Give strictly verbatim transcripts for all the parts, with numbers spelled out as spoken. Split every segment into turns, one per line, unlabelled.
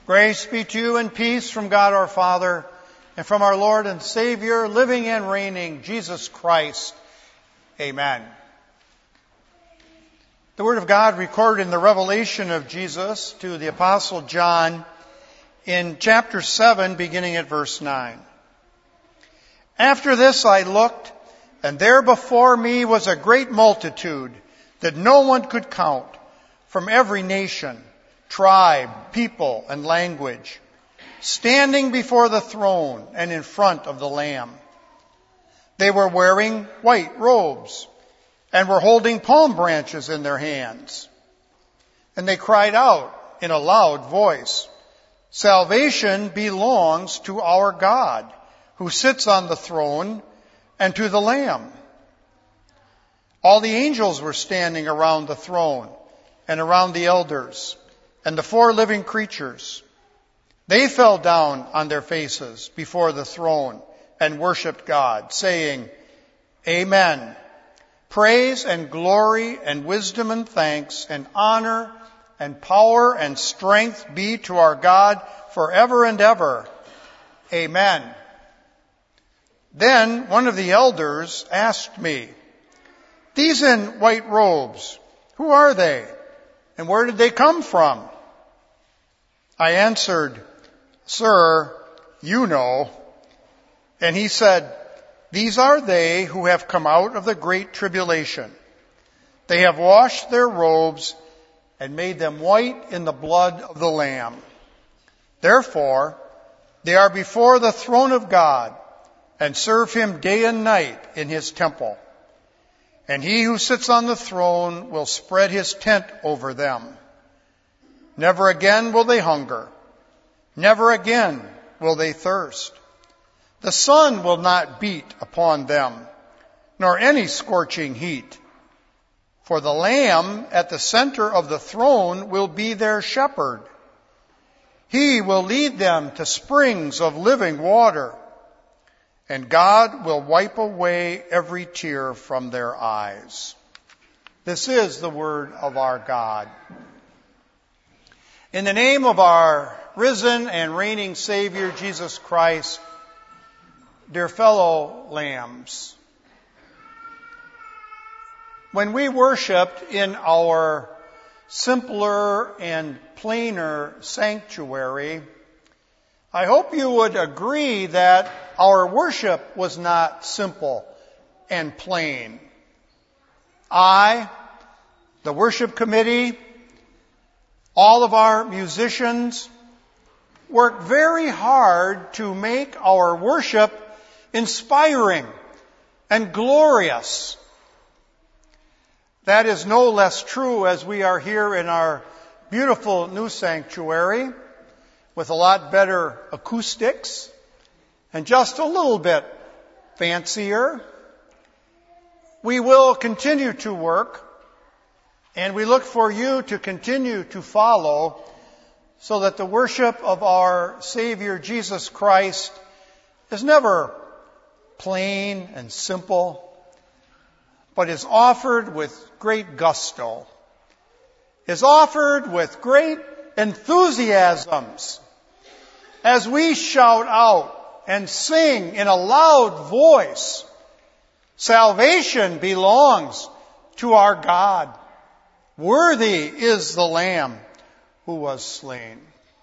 Grace be to you and peace from God our Father and from our Lord and Savior, living and reigning, Jesus Christ. Amen. The Word of God recorded in the revelation of Jesus to the Apostle John in chapter seven, beginning at verse nine. After this I looked, and there before me was a great multitude that no one could count, from every nation, tribe, people, and language, standing before the throne and in front of the Lamb. They were wearing white robes and were holding palm branches in their hands. And they cried out in a loud voice, "Salvation belongs to our God, who sits on the throne, and to the Lamb." All the angels were standing around the throne and around the elders and the four living creatures. They fell down on their faces before the throne and worshiped God, saying, "Amen. Praise and glory and wisdom and thanks and honor and power and strength be to our God forever and ever. Amen." Then one of the elders asked me, "These in white robes, who are they? And where did they come from?" I answered, "Sir, you know." And he said, "These are they who have come out of the great tribulation. They have washed their robes and made them white in the blood of the Lamb. Therefore, they are before the throne of God and serve him day and night in his temple. And he who sits on the throne will spread his tent over them. Never again will they hunger. Never again will they thirst. The sun will not beat upon them, nor any scorching heat. For the Lamb at the center of the throne will be their shepherd. He will lead them to springs of living water, and God will wipe away every tear from their eyes." This is the word of our God. In the name of our risen and reigning Savior, Jesus Christ, dear fellow lambs, when we worshiped in our simpler and plainer sanctuary, I hope you would agree that our worship was not simple and plain. I, the worship committee, all of our musicians worked very hard to make our worship inspiring and glorious. That is no less true as we are here in our beautiful new sanctuary with a lot better acoustics and just a little bit fancier. We will continue to work, and we look for you to continue to follow so that the worship of our Savior Jesus Christ is never plain and simple, but is offered with great gusto, is offered with great enthusiasms as we shout out and sing in a loud voice, "Salvation belongs to our God. Worthy is the Lamb who was slain."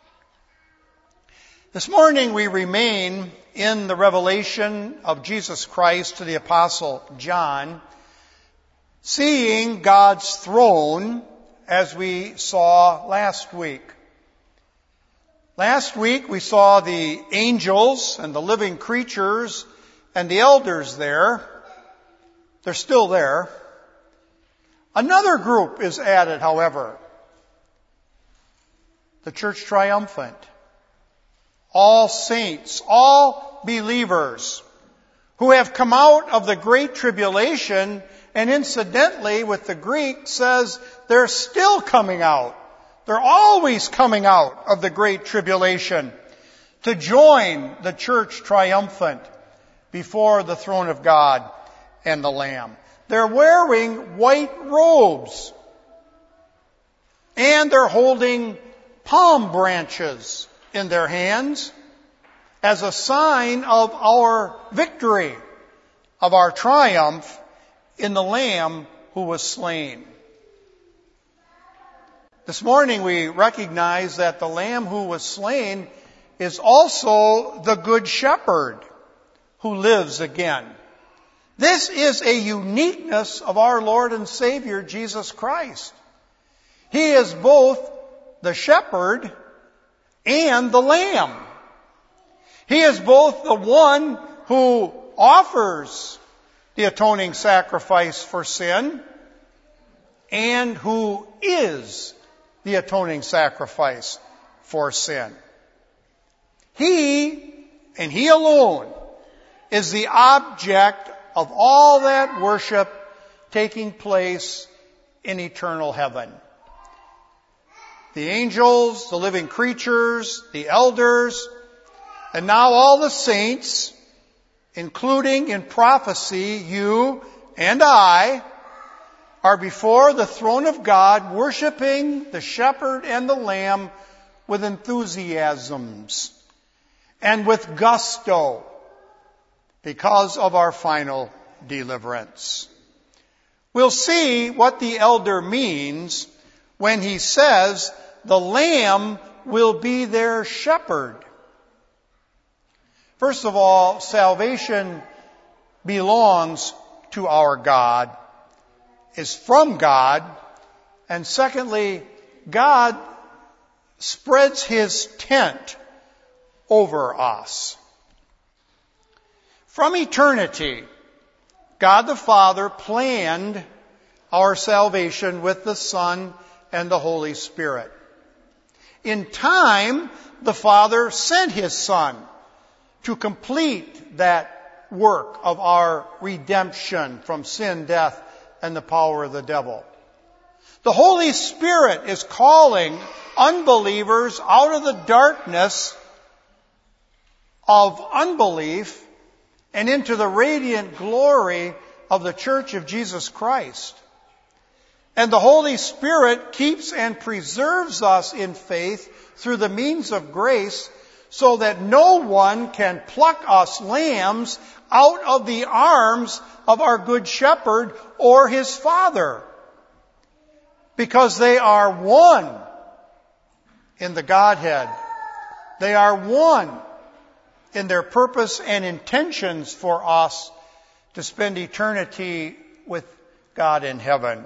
This morning we remain in the revelation of Jesus Christ to the Apostle John, seeing God's throne as we saw last week. Last week we saw the angels and the living creatures and the elders there. They're still there. Another group is added, however. The church triumphant. All saints, all believers who have come out of the great tribulation, and incidentally with the Greek says they're still coming out. They're always coming out of the great tribulation to join the church triumphant before the throne of God and the Lamb. They're wearing white robes, and they're holding palm branches in their hands as a sign of our victory, of our triumph in the Lamb who was slain. This morning we recognize that the Lamb who was slain is also the Good Shepherd who lives again. This is a uniqueness of our Lord and Savior, Jesus Christ. He is both the shepherd and the lamb. He is both the one who offers the atoning sacrifice for sin and who is the atoning sacrifice for sin. He, and He alone, is the object of all that worship taking place in eternal heaven. The angels, the living creatures, the elders, and now all the saints, including in prophecy you and I, are before the throne of God, worshiping the shepherd and the lamb with enthusiasms and with gusto because of our final deliverance. We'll see what the elder means when he says the lamb will be their shepherd. First of all, salvation belongs to our God, is from God, and secondly, God spreads His tent over us. From eternity, God the Father planned our salvation with the Son and the Holy Spirit. In time, the Father sent His Son to complete that work of our redemption from sin, death, and the power of the devil. The Holy Spirit is calling unbelievers out of the darkness of unbelief and into the radiant glory of the Church of Jesus Christ. And the Holy Spirit keeps and preserves us in faith through the means of grace, so that no one can pluck us lambs out of the arms of our Good Shepherd or His Father, because they are one in the Godhead. They are one in their purpose and intentions for us to spend eternity with God in heaven.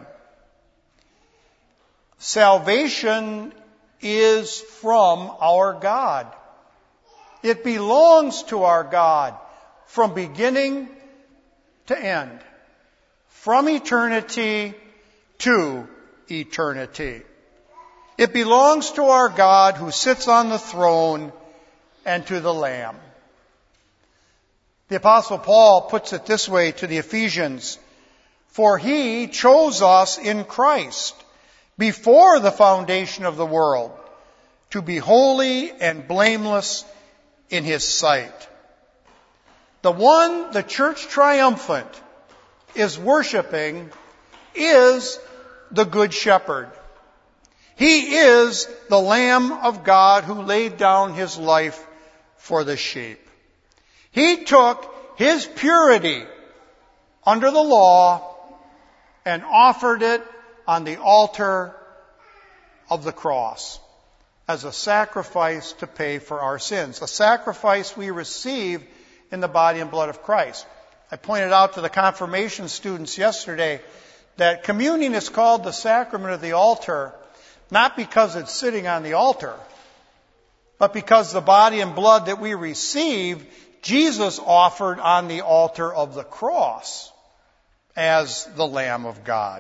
Salvation is from our God. It belongs to our God from beginning to end, from eternity to eternity. It belongs to our God who sits on the throne and to the Lamb. The Apostle Paul puts it this way to the Ephesians: "For He chose us in Christ before the foundation of the world to be holy and blameless in His sight." The one the church triumphant is worshiping is the Good Shepherd. He is the Lamb of God who laid down His life for the sheep. He took His purity under the law and offered it on the altar of the cross as a sacrifice to pay for our sins, a sacrifice we receive in the body and blood of Christ. I pointed out to the confirmation students yesterday that communion is called the sacrament of the altar, not because it's sitting on the altar, but because the body and blood that we receive, Jesus offered on the altar of the cross as the Lamb of God.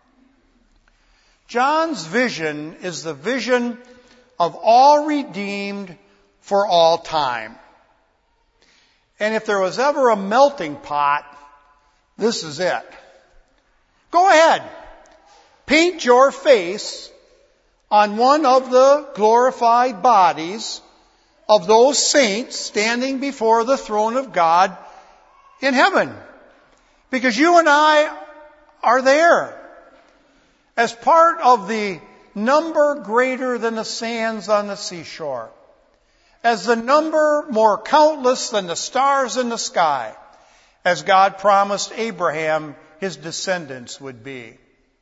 John's vision is the vision of all redeemed for all time. And if there was ever a melting pot, this is it. Go ahead. Paint your face on one of the glorified bodies of those saints standing before the throne of God in heaven. Because you and I are there as part of the number greater than the sands on the seashore. as the number more countless than the stars in the sky, as God promised Abraham his descendants would be.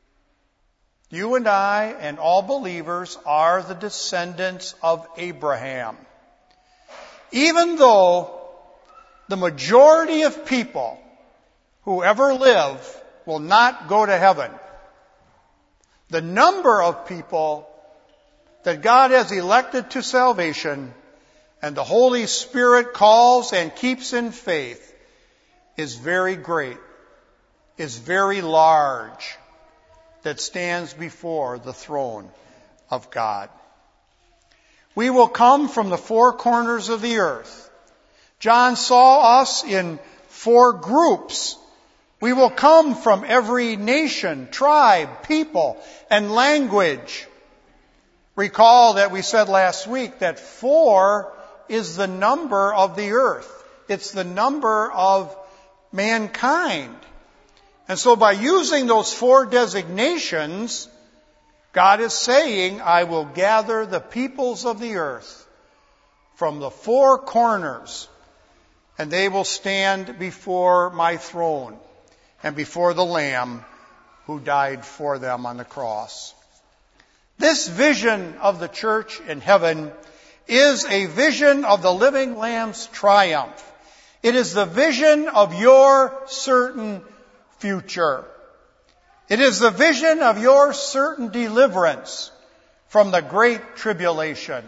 You and I and all believers are the descendants of Abraham. Even though the majority of people who ever live will not go to heaven, the number of people that God has elected to salvation and the Holy Spirit calls and keeps in faith is very great, is very large, that stands before the throne of God. We will come from the four corners of the earth. John saw us in four groups. We will come from every nation, tribe, people, and language. Recall that we said last week that four is the number of the earth. It's the number of mankind. And so by using those four designations, God is saying, I will gather the peoples of the earth from the four corners, and they will stand before my throne and before the Lamb who died for them on the cross. This vision of the church in heaven is a vision of the living Lamb's triumph. It is the vision of your certain future. It is the vision of your certain deliverance from the Great Tribulation.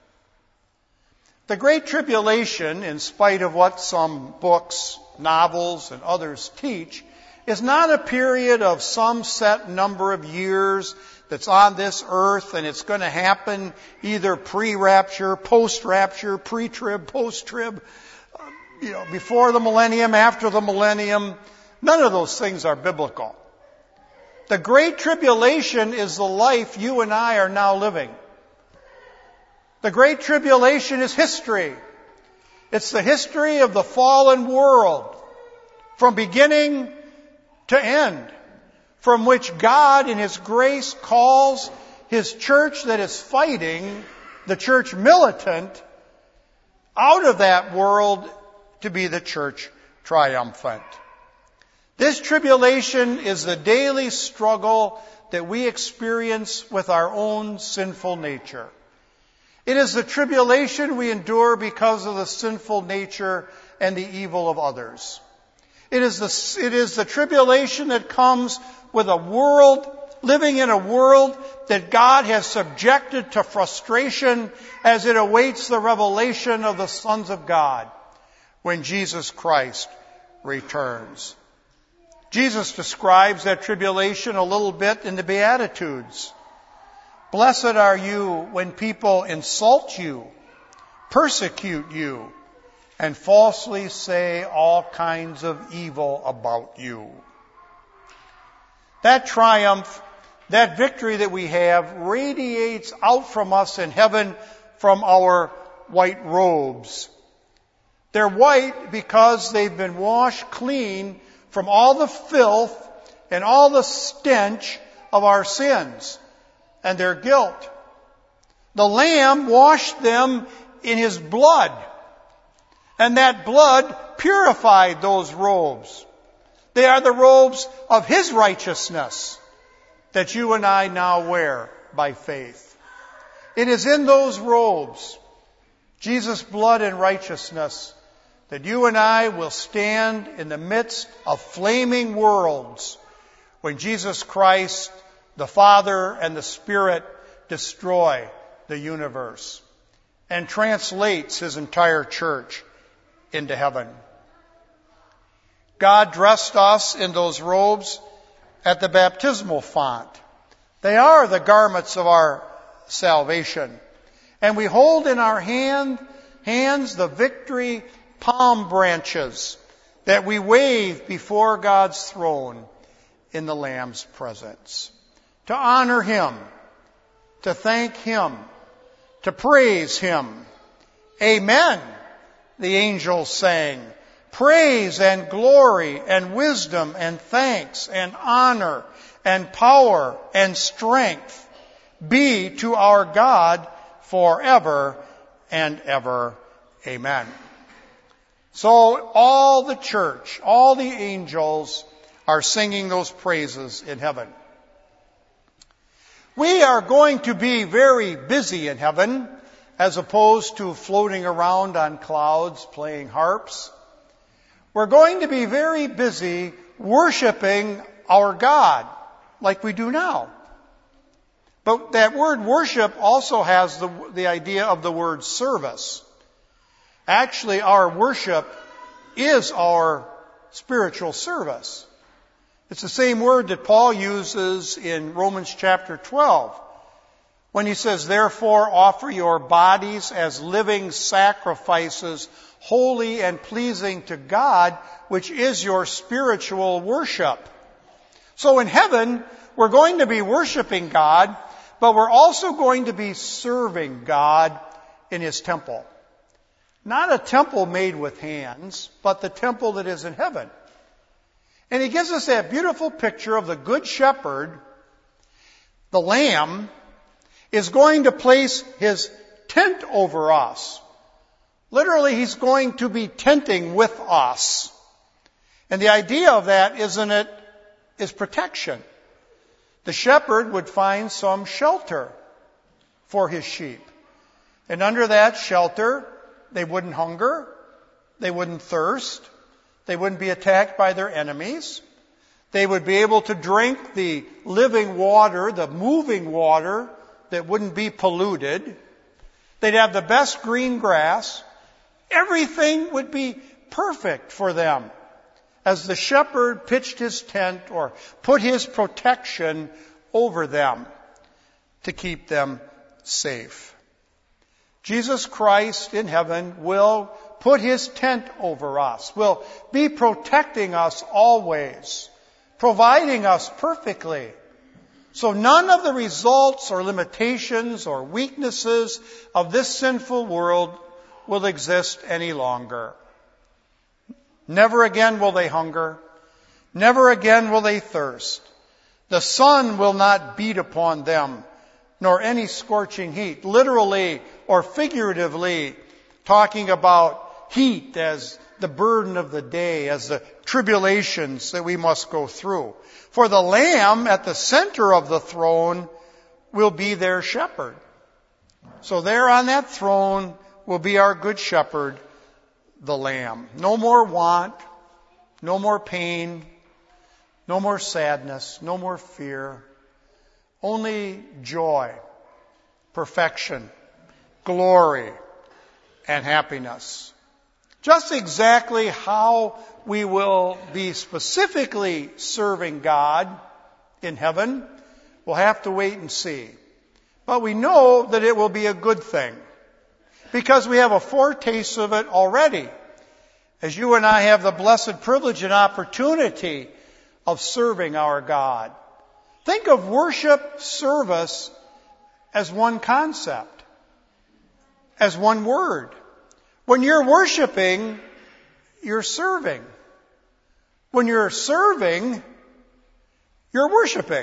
The Great Tribulation, in spite of what some books, novels, and others teach, is not a period of some set number of years that's on this earth and it's going to happen either pre-rapture, post-rapture, pre-trib, post-trib, you know, before the millennium, after the millennium. None of those things are biblical. The Great Tribulation is the life you and I are now living. The Great Tribulation is history. It's the history of the fallen world from beginning to end, from which God in His grace calls His church that is fighting, the church militant, out of that world to be the church triumphant. This tribulation is the daily struggle that we experience with our own sinful nature. It is the tribulation we endure because of the sinful nature and the evil of others. It is the, it is the tribulation that comes with a world, living in a world that God has subjected to frustration as it awaits the revelation of the sons of God when Jesus Christ returns. Jesus describes that tribulation a little bit in the Beatitudes. Blessed are you when people insult you, persecute you, and falsely say all kinds of evil about you. That triumph, that victory that we have radiates out from us in heaven from our white robes. They're white because they've been washed clean from all the filth and all the stench of our sins and their guilt. The Lamb washed them in His blood, and that blood purified those robes. They are the robes of His righteousness that you and I now wear by faith. It is in those robes, Jesus' blood and righteousness, that you and I will stand in the midst of flaming worlds when Jesus Christ, the Father and the Spirit, destroy the universe and translates His entire church into heaven. God dressed us in those robes at the baptismal font. They are the garments of our salvation. And we hold in our hand, hands the victory palm branches that we wave before God's throne in the Lamb's presence. To honor Him, to thank Him, to praise Him. Amen, the angels sang. Praise and glory and wisdom and thanks and honor and power and strength be to our God forever and ever. Amen. So all the church, all the angels are singing those praises in heaven. We are going to be very busy in heaven, as opposed to floating around on clouds playing harps. We're going to be very busy worshiping our God, like we do now. But that word worship also has the, the idea of the word service. Actually, our worship is our spiritual service. It's the same word that Paul uses in Romans chapter twelve, when he says, therefore offer your bodies as living sacrifices, holy and pleasing to God, which is your spiritual worship. So in heaven, we're going to be worshiping God, but we're also going to be serving God in His temple. Not a temple made with hands, but the temple that is in heaven. And he gives us that beautiful picture of the Good Shepherd, the Lamb, is going to place his tent over us. Literally, he's going to be tenting with us. And the idea of that, isn't it, is protection. The shepherd would find some shelter for his sheep. And under that shelter, they wouldn't hunger, they wouldn't thirst, they wouldn't be attacked by their enemies. They would be able to drink the living water, the moving water that wouldn't be polluted. They'd have the best green grass. Everything would be perfect for them as the shepherd pitched his tent or put his protection over them to keep them safe. Jesus Christ in heaven will put his tent over us, will be protecting us always, providing us perfectly. So none of the results or limitations or weaknesses of this sinful world will exist any longer. Never again will they hunger. Never again will they thirst. The sun will not beat upon them, nor any scorching heat, literally or figuratively, talking about heat as the burden of the day, as the tribulations that we must go through. For the Lamb at the center of the throne will be their shepherd. So there on that throne will be our good shepherd, the Lamb. No more want, no more pain, no more sadness, no more fear. Only joy, perfection, glory, and happiness. Just exactly how we will be specifically serving God in heaven, we'll have to wait and see. But we know that it will be a good thing, because we have a foretaste of it already, as you and I have the blessed privilege and opportunity of serving our God. Think of worship service as one concept, as one word. When you're worshiping, you're serving. When you're serving, you're worshiping.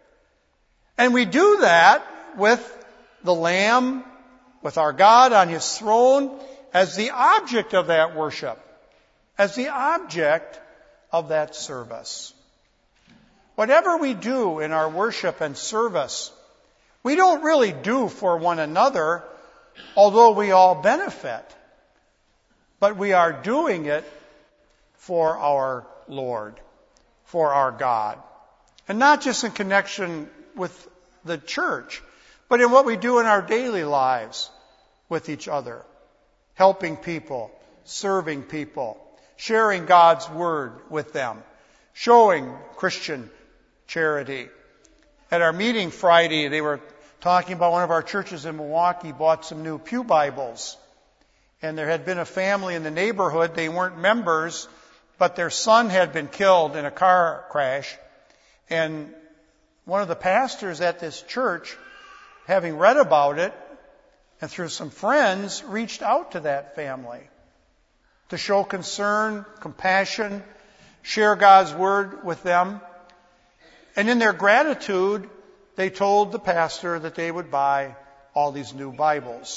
And we do that with the Lamb, with our God on His throne, as the object of that worship, as the object of that service. Whatever we do in our worship and service, we don't really do for one another, although we all benefit. But we are doing it for our Lord, for our God. And not just in connection with the church, but in what we do in our daily lives with each other. Helping people, serving people, sharing God's Word with them, showing Christian charity. At our meeting Friday, they were talking about one of our churches in Milwaukee bought some new pew Bibles. And there had been a family in the neighborhood. They weren't members, but their son had been killed in a car crash. And one of the pastors at this church, having read about it, and through some friends, reached out to that family to show concern, compassion, share God's Word with them. And in their gratitude, they told the pastor that they would buy all these new Bibles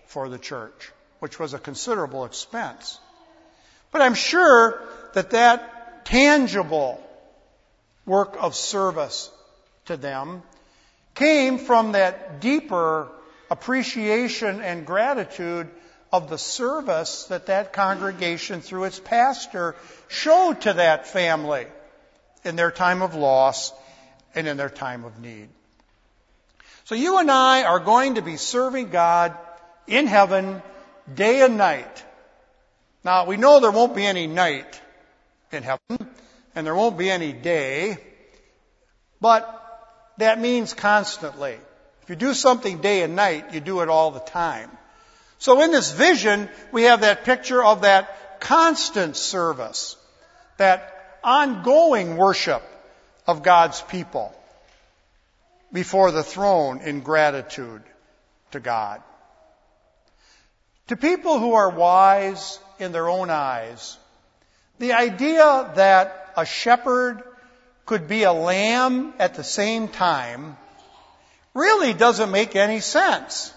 for the church, which was a considerable expense. But I'm sure that that tangible work of service to them came from that deeper appreciation and gratitude of the service that that congregation, through its pastor, showed to that family in their time of loss and in their time of need. So you and I are going to be serving God in heaven day and night. Now, we know there won't be any night in heaven, and there won't be any day, but that means constantly. If you do something day and night, you do it all the time. So in this vision, we have that picture of that constant service, that ongoing worship of God's people before the throne in gratitude to God. To people who are wise in their own eyes, the idea that a shepherd could be a lamb at the same time really doesn't make any sense.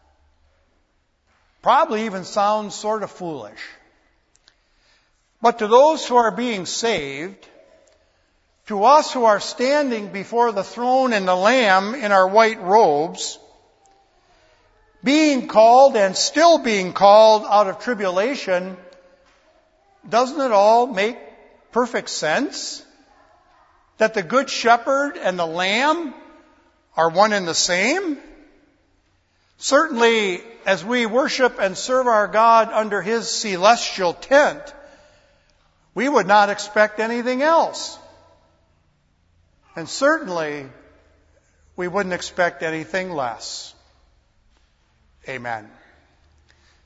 Probably even sounds sort of foolish. But to those who are being saved, to us who are standing before the throne and the Lamb in our white robes, being called and still being called out of tribulation, doesn't it all make perfect sense? That the Good Shepherd and the Lamb are one and the same? Certainly, as we worship and serve our God under His celestial tent, we would not expect anything else. And certainly, we wouldn't expect anything less. Amen.